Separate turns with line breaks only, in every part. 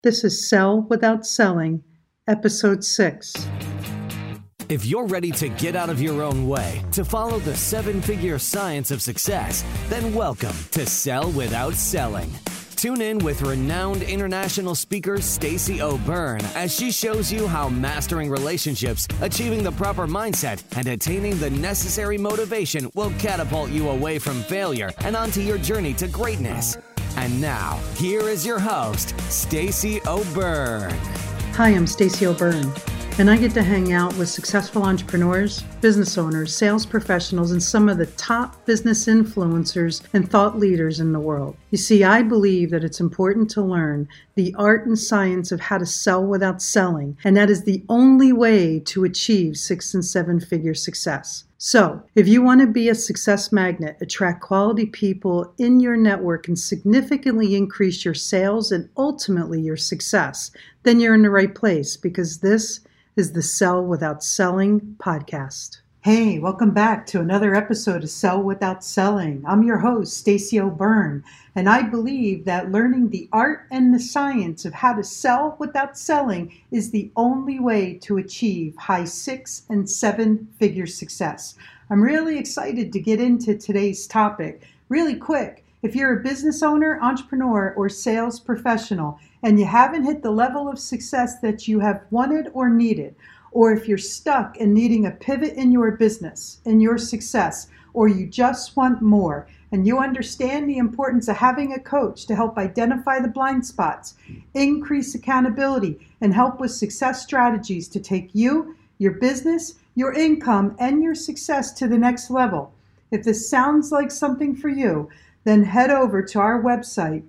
This is Sell Without Selling, Episode 6.
If you're ready to get out of your own way to follow the seven-figure science of success, then welcome to Sell Without Selling. Tune in with renowned international speaker Stacey O'Byrne as she shows you how mastering relationships, achieving the proper mindset, and attaining the necessary motivation will catapult you away from failure and onto your journey to greatness. And now, here is your host, Stacey O'Byrne.
Hi, I'm Stacey O'Byrne, and I get to hang out with successful entrepreneurs, business owners, sales professionals, and some of the top business influencers and thought leaders in the world. You see, I believe that it's important to learn the art and science of how to sell without selling, and that is the only way to achieve 6- and 7-figure success. So, if you want to be a success magnet, attract quality people in your network, and significantly increase your sales and ultimately your success, then you're in the right place, because this is the Sell Without Selling podcast. Hey, welcome back to another episode of Sell Without Selling. I'm your host, Stacey O'Byrne, and I believe that learning the art and the science of how to sell without selling is the only way to achieve high 6- and 7-figure success. I'm really excited to get into today's topic. Really quick, if you're a business owner, entrepreneur, or sales professional, and you haven't hit the level of success that you have wanted or needed, or if you're stuck and needing a pivot in your business, in your success, or you just want more, and you understand the importance of having a coach to help identify the blind spots, increase accountability, and help with success strategies to take you, your business, your income, and your success to the next level. If this sounds like something for you, then head over to our website,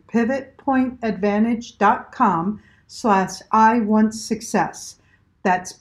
pivotpointadvantage.com/I-want-success. That's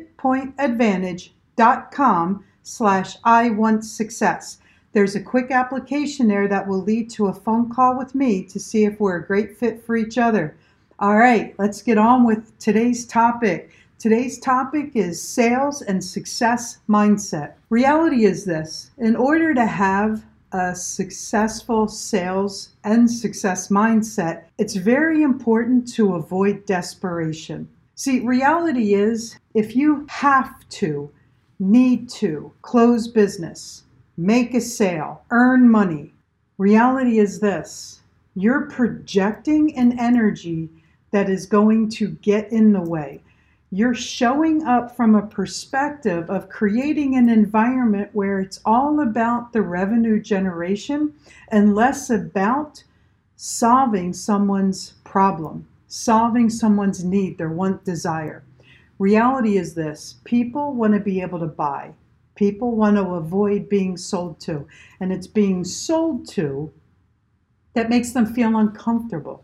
pivotpointadvantage.com/I-want-success. There's a quick application there that will lead to a phone call with me to see if we're a great fit for each other. All right, let's get on with today's topic. Today's topic is sales and success mindset. Reality is this: in order to have a successful sales and success mindset, it's very important to avoid desperation. See, reality is, if you have to, need to, close business, make a sale, earn money, reality is this: you're projecting an energy that is going to get in the way. You're showing up from a perspective of creating an environment where it's all about the revenue generation and less about solving someone's problem, solving someone's need, their want, desire. Reality is this: people want to be able to buy. People want to avoid being sold to. And it's being sold to that makes them feel uncomfortable.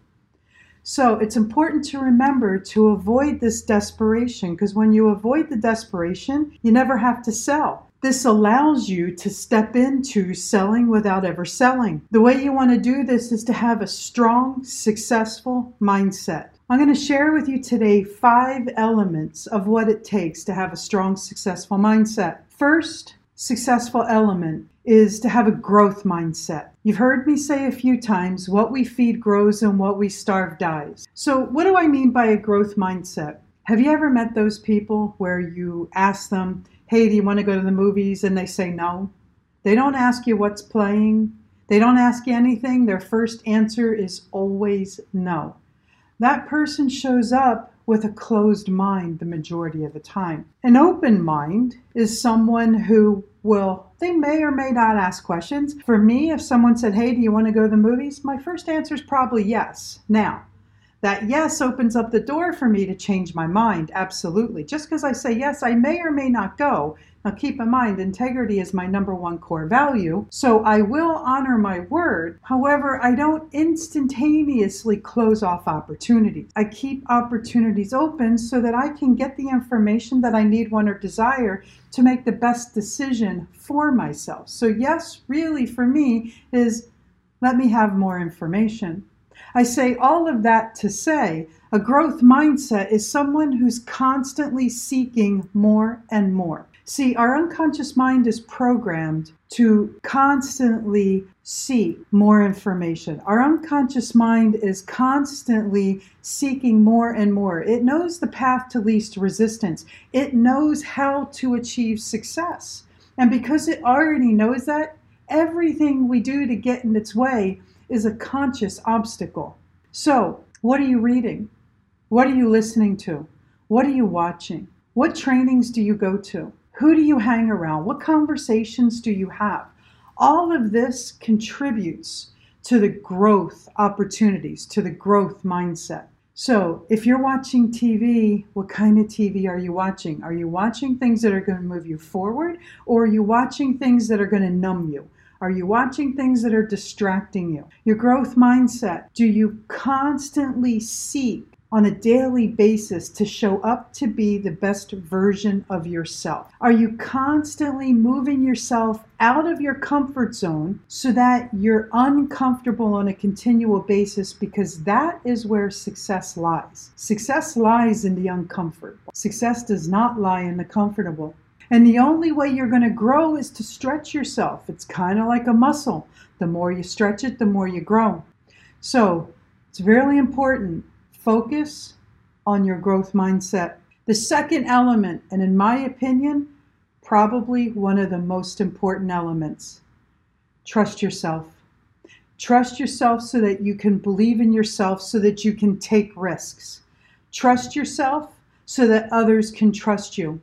So it's important to remember to avoid this desperation, because when you avoid the desperation, you never have to sell. This allows you to step into selling without ever selling. The way you want to do this is to have a strong, successful mindset. I'm going to share with you today 5 elements of what it takes to have a strong, successful mindset. First successful element is to have a growth mindset. You've heard me say a few times, what we feed grows and what we starve dies. So what do I mean by a growth mindset? Have you ever met those people where you ask them, hey, do you want to go to the movies? And they say no. They don't ask you what's playing. They don't ask you anything. Their first answer is always no. That person shows up with a closed mind the majority of the time. An open mind is someone who they may or may not ask questions. For me, if someone said, hey, do you want to go to the movies? My first answer is probably yes. Now, that yes opens up the door for me to change my mind, absolutely. Just because I say yes, I may or may not go. Now keep in mind, integrity is my number one core value, so I will honor my word. However, I don't instantaneously close off opportunities. I keep opportunities open so that I can get the information that I need, want, or desire to make the best decision for myself. So yes, really for me is, let me have more information. I say all of that to say a growth mindset is someone who's constantly seeking more and more. See, our unconscious mind is programmed to constantly seek more information. Our unconscious mind is constantly seeking more and more. It knows the path to least resistance. It knows how to achieve success. And because it already knows that, everything we do to get in its way is a conscious obstacle. So, what are you reading? What are you listening to? What are you watching? What trainings do you go to? Who do you hang around? What conversations do you have? All of this contributes to the growth opportunities, to the growth mindset. So if you're watching TV, what kind of TV are you watching? Are you watching things that are going to move you forward, or are you watching things that are going to numb you? Are you watching things that are distracting you? Your growth mindset. Do you constantly seek on a daily basis to show up to be the best version of yourself? Are you constantly moving yourself out of your comfort zone so that you're uncomfortable on a continual basis? Because that is where success lies. Success lies in the uncomfortable. Success does not lie in the comfortable. And the only way you're going to grow is to stretch yourself. It's kind of like a muscle. The more you stretch it, the more you grow. So it's really important. Focus on your growth mindset. The second element, and in my opinion, probably one of the most important elements, trust yourself. Trust yourself so that you can believe in yourself, so that you can take risks. Trust yourself so that others can trust you.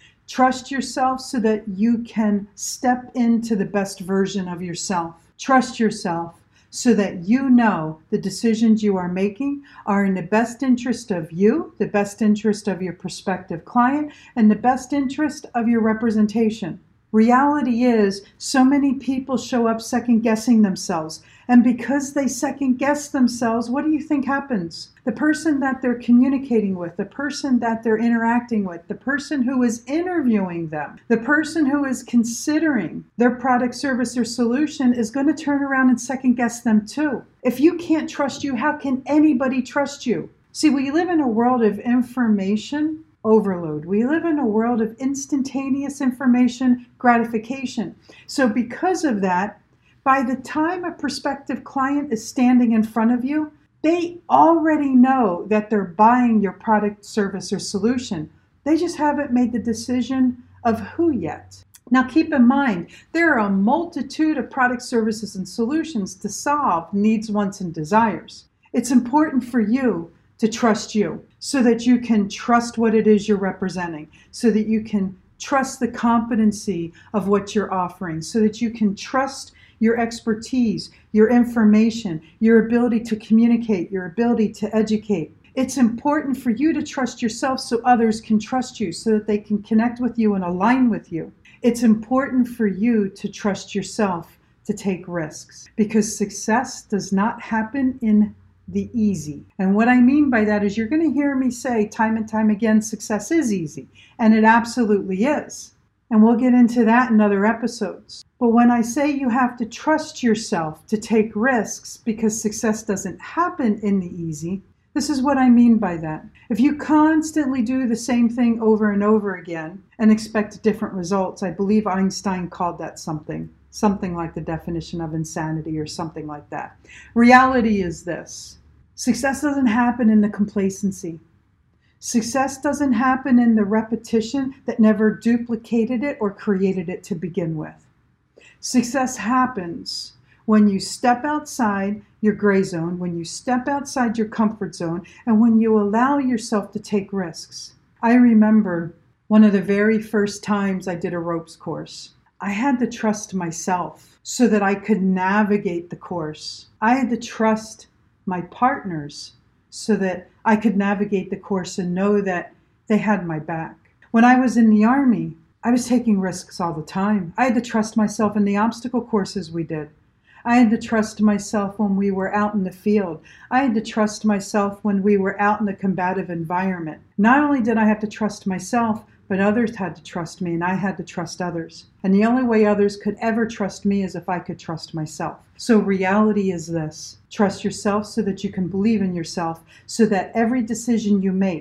Trust yourself so that you can step into the best version of yourself. Trust yourself so that you know the decisions you are making are in the best interest of you, the best interest of your prospective client, and the best interest of your representation. Reality is, so many people show up second-guessing themselves. And because they second-guess themselves, what do you think happens? The person that they're communicating with, the person that they're interacting with, the person who is interviewing them, the person who is considering their product, service, or solution is going to turn around and second-guess them too. If you can't trust you, how can anybody trust you? See, we live in a world of information overload. We live in a world of instantaneous information gratification. So because of that, by the time a prospective client is standing in front of you, they already know that they're buying your product, service, or solution. They just haven't made the decision of who yet. Now keep in mind, there are a multitude of products, services, and solutions to solve needs, wants, and desires. It's important for you to trust you so that you can trust what it is you're representing, so that you can trust the competency of what you're offering, so that you can trust your expertise, your information, your ability to communicate, your ability to educate. It's important for you to trust yourself so others can trust you, so that they can connect with you and align with you. It's important for you to trust yourself to take risks, because success does not happen in the easy. And what I mean by that is you're going to hear me say time and time again, success is easy. And it absolutely is. And we'll get into that in other episodes. But when I say you have to trust yourself to take risks because success doesn't happen in the easy, this is what I mean by that. If you constantly do the same thing over and over again and expect different results, I believe Einstein called that something like the definition of insanity or something like that. Reality is this. Success doesn't happen in the complacency. Success doesn't happen in the repetition that never duplicated it or created it to begin with. Success happens when you step outside your gray zone, when you step outside your comfort zone, and when you allow yourself to take risks. I remember one of the very first times I did a ropes course. I had to trust myself so that I could navigate the course. I had to trust my partners so that I could navigate the course and know that they had my back. When I was in the Army, I was taking risks all the time. I had to trust myself in the obstacle courses we did. I had to trust myself when we were out in the field. I had to trust myself when we were out in a combative environment. Not only did I have to trust myself, but others had to trust me, and I had to trust others. And the only way others could ever trust me is if I could trust myself. So reality is this. Trust yourself so that you can believe in yourself, so that every decision you make,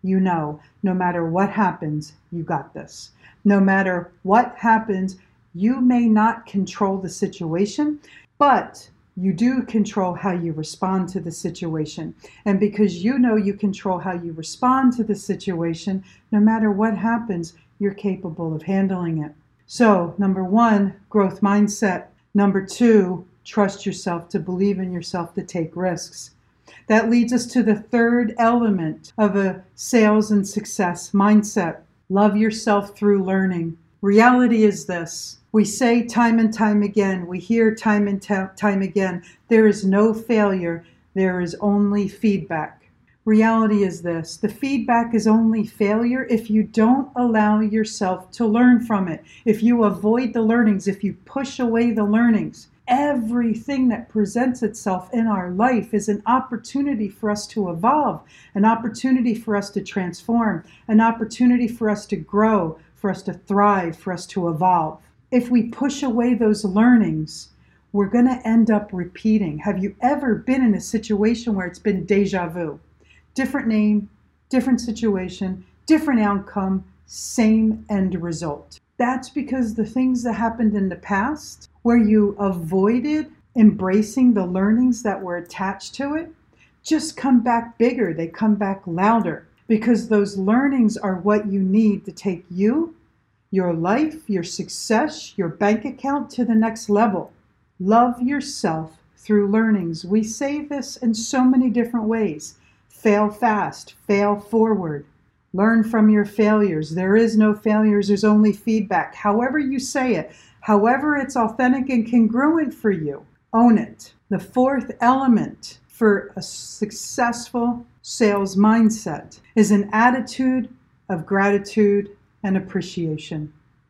you know, no matter what happens, you got this. No matter what happens, you may not control the situation, but you do control how you respond to the situation. And because you know you control how you respond to the situation, no matter what happens, you're capable of handling it. So, number one, growth mindset. Number two, trust yourself, to believe in yourself, to take risks. That leads us to the third element of a sales and success mindset. Love yourself through learning. Reality is this. We say time and time again, we hear time and time again, there is no failure, there is only feedback. Reality is this. The feedback is only failure if you don't allow yourself to learn from it. If you avoid the learnings, if you push away the learnings. Everything that presents itself in our life is an opportunity for us to evolve, an opportunity for us to transform, an opportunity for us to grow, for us to thrive, for us to evolve. If we push away those learnings, we're going to end up repeating. Have you ever been in a situation where it's been deja vu? Different name, different situation, different outcome, same end result. That's because the things that happened in the past, where you avoided embracing the learnings that were attached to it, just come back bigger. They come back louder because those learnings are what you need to take you, your life, your success, your bank account to the next level. Love yourself through learnings. We say this in so many different ways. Fail fast, fail forward. Learn from your failures. There is no failures, there's only feedback. However you say it, however it's authentic and congruent for you, own it. The fourth element for a successful sales mindset is an attitude of gratitude and appreciation.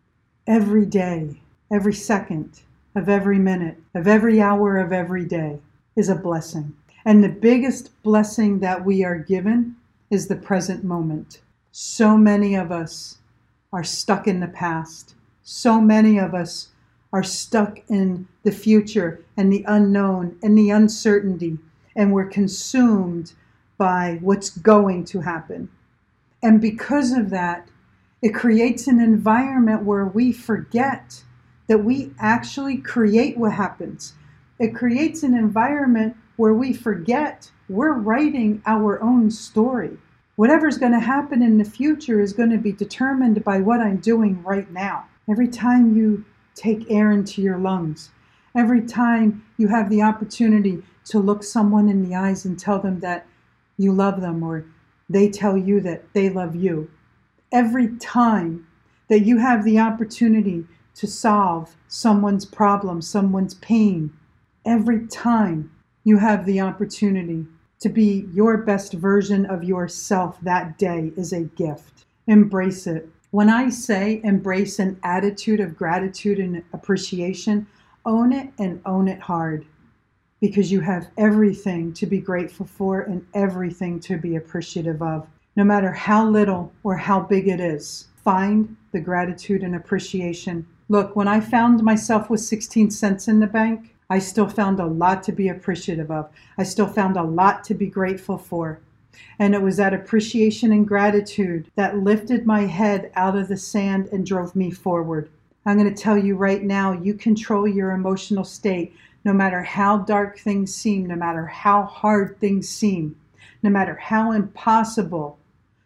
Every day, every second of every minute, of every hour of every day is a blessing. And the biggest blessing that we are given is the present moment. So many of us are stuck in the past. So many of us are stuck in the future and the unknown and the uncertainty. And we're consumed by what's going to happen. And because of that, it creates an environment where we forget that we actually create what happens. It creates an environment where we forget we're writing our own story. Whatever's going to happen in the future is going to be determined by what I'm doing right now. Every time you take air into your lungs, every time you have the opportunity to look someone in the eyes and tell them that you love them, or they tell you that they love you, every time that you have the opportunity to solve someone's problem, someone's pain, every time you have the opportunity to be your best version of yourself that day is a gift. Embrace it. When I say embrace an attitude of gratitude and appreciation, own it and own it hard, because you have everything to be grateful for and everything to be appreciative of. No matter how little or how big it is, find the gratitude and appreciation. Look, when I found myself with 16 cents in the bank, I still found a lot to be appreciative of. I still found a lot to be grateful for. And it was that appreciation and gratitude that lifted my head out of the sand and drove me forward. I'm going to tell you right now, you control your emotional state no matter how dark things seem, no matter how hard things seem, no matter how impossible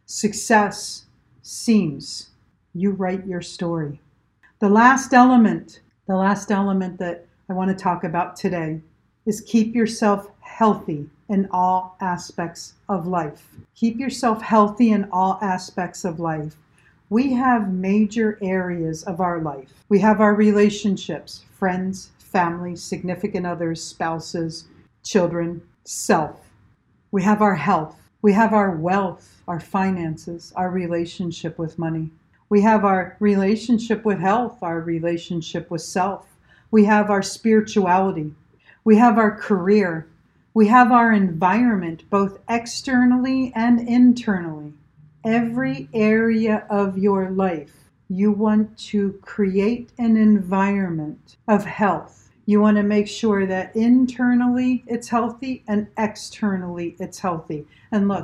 success seems. You write your story. The last element that I want to talk about today is keep yourself healthy in all aspects of life. Keep yourself healthy in all aspects of life. We have major areas of our life. We have our relationships, friends, family, significant others, spouses, children, self. We have our health. We have our wealth, our finances, our relationship with money. We have our relationship with health, our relationship with self. We have our spirituality. We have our career. We have our environment, both externally and internally. Every area of your life, you want to create an environment of health. You want to make sure that internally it's healthy and externally it's healthy. And look,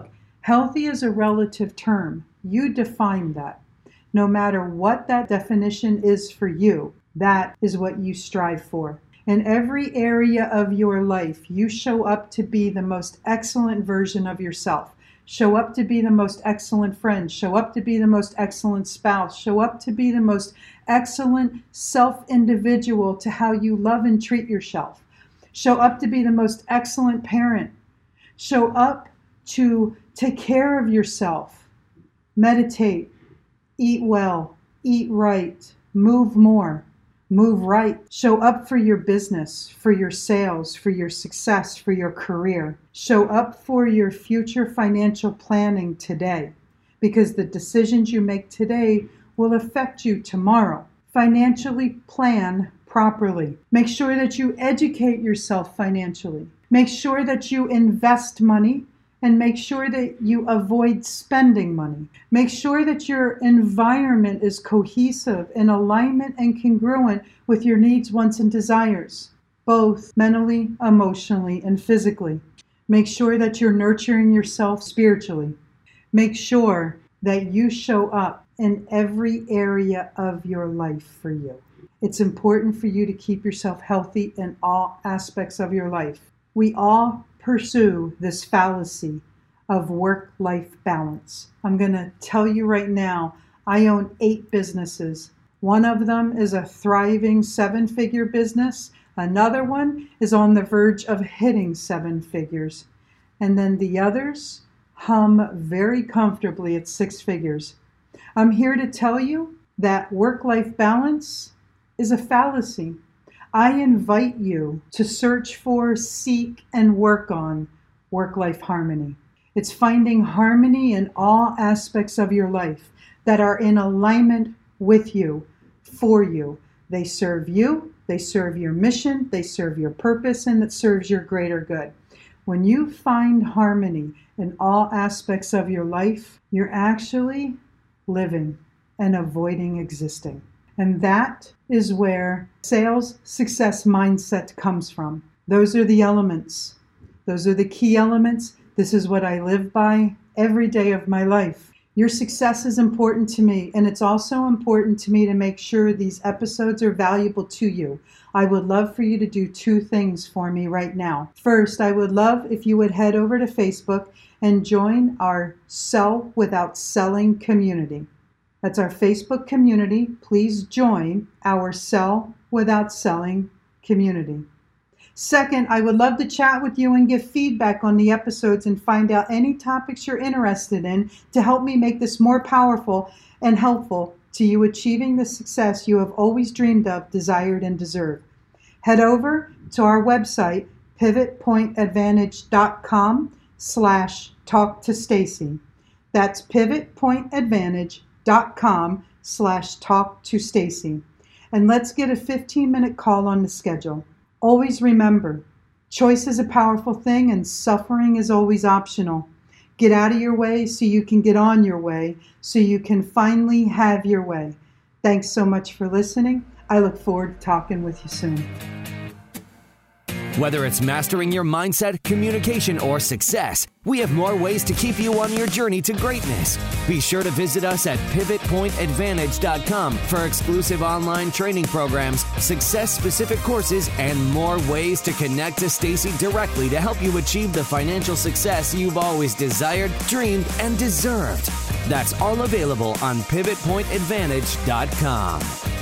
Healthy is a relative term. You define that. No matter what that definition is for you, that is what you strive for. In every area of your life, you show up to be the most excellent version of yourself. Show up to be the most excellent friend. Show up to be the most excellent spouse. Show up to be the most excellent self-individual to how you love and treat yourself. Show up to be the most excellent parent. Show up to take care of yourself. Meditate. Eat well. Eat right. Move more. Move right. Show up for your business, for your sales, for your success, for your career. Show up for your future financial planning today, because the decisions you make today will affect you tomorrow. Financially plan properly. Make sure that you educate yourself financially. Make sure that you invest money, and make sure that you avoid spending money. Make sure that your environment is cohesive, in alignment and congruent with your needs, wants, and desires, both mentally, emotionally, and physically. Make sure that you're nurturing yourself spiritually. Make sure that you show up in every area of your life for you. It's important for you to keep yourself healthy in all aspects of your life. We all pursue this fallacy of work-life balance. I'm going to tell you right now, I own 8 businesses. One of them is a thriving 7-figure business. Another one is on the verge of hitting 7 figures. And then the others hum very comfortably at 6 figures. I'm here to tell you that work-life balance is a fallacy. I invite you to search for, seek, and work on work-life harmony. It's finding harmony in all aspects of your life that are in alignment with you, for you. They serve you, they serve your mission, they serve your purpose, and it serves your greater good. When you find harmony in all aspects of your life, you're actually living and avoiding existing. And that is where sales success mindset comes from. Those are the elements. Those are the key elements. This is what I live by every day of my life. Your success is important to me, and it's also important to me to make sure these episodes are valuable to you. I would love for you to do 2 things for me right now. First, I would love if you would head over to Facebook and join our Sell Without Selling community. That's our Facebook community. Please join our Sell Without Selling community. Second, I would love to chat with you and give feedback on the episodes and find out any topics you're interested in to help me make this more powerful and helpful to you achieving the success you have always dreamed of, desired, and deserve. Head over to our website, pivotpointadvantage.com/talktostacey. That's pivotpointadvantage.com/talktostacey. And let's get a 15-minute call on the schedule. Always remember, choice is a powerful thing and suffering is always optional. Get out of your way so you can get on your way, so you can finally have your way. Thanks so much for listening. I look forward to talking with you soon.
Whether it's mastering your mindset, communication, or success, we have more ways to keep you on your journey to greatness. Be sure to visit us at pivotpointadvantage.com for exclusive online training programs, success-specific courses, and more ways to connect to Stacey directly to help you achieve the financial success you've always desired, dreamed, and deserved. That's all available on pivotpointadvantage.com.